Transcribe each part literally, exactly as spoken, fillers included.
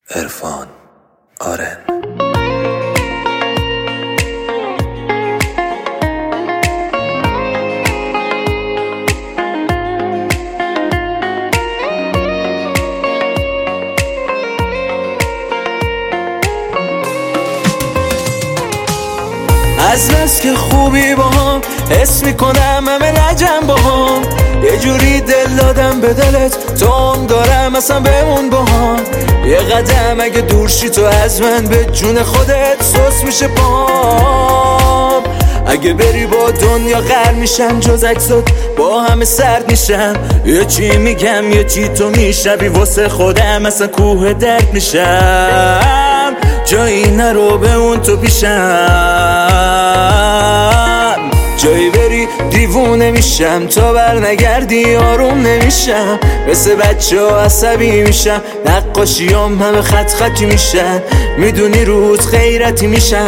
عرفان آرن. از بس که خوبی با هم حس میکنم همه لجم با هم، یه جوری دل دادم به دلت تو هم دارم اصلا بمون با هم. یه قدم اگه دور شی تو از من به جون خودت سوس میشه پام. اگه بری با دنیا غر میشم، جز عکسات با همه سرد میشم. یه چی میگم یه چی تو میشنوی، واسه خودم اصلا کوه درد میشم. جایی نرو به اون تو پیشم، جایی بری دیوونه میشم. تا بر نگردی آروم نمیشم، مثل بچه ها عصبی میشم. نقاشیام همه خط خطی میشن، میدونی روز غیرتی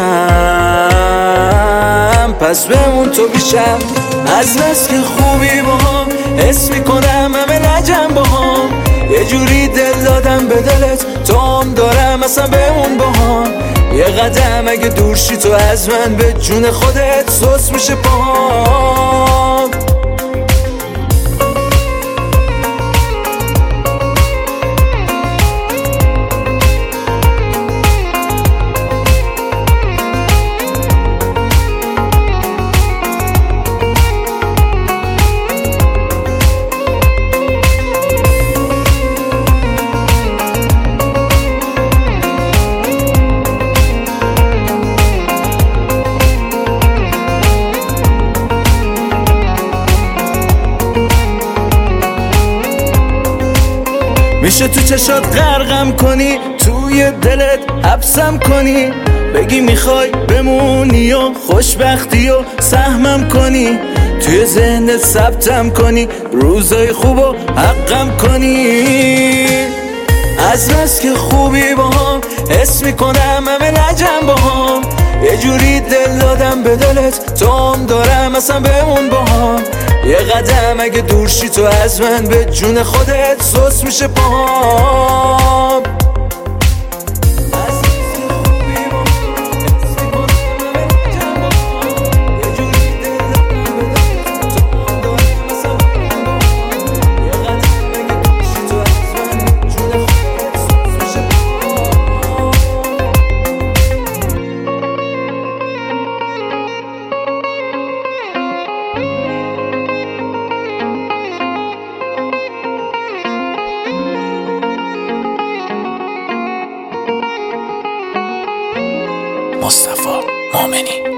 میشم. پس بمون تو پیشم. از بس که خوبی با هم حس میکنم همه لجم با هم، یه جوری دل دادم به دلت تو هم دارم اصلا بمون با هم. یه قدم اگه دور شی تو از من به جون خودت سوس میشه پام. میشه تو چشات غرقم کنی، توی دلت حبسم کنی، بگی میخوای بمونی و خوشبختی و سهمم کنی، توی ذهنت ثبتم کنی، روزای خوب و حقم کنی. از بس که خوبی با هم حس میکنم همه لجم با هم، یه جوری دل دادم به دلت تو هم دارم اصلا بمون با هم. یه قدم اگه دور شی تو از من به جون خودت سوس میشه پام. مصطفی مومنی.